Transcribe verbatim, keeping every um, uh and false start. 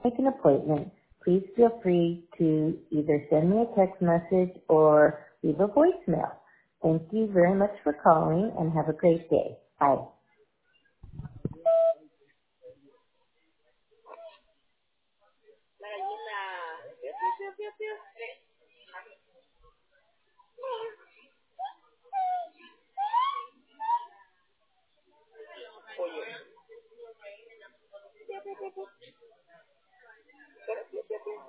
make an appointment, please feel free to either send me a text message or leave a voicemail. Thank you very much for calling and have a great day. Bye. La gallina. Piu, piu, piu, piu, piu. Pollo. Piu, piu, piu, piu. Piu, piu, piu.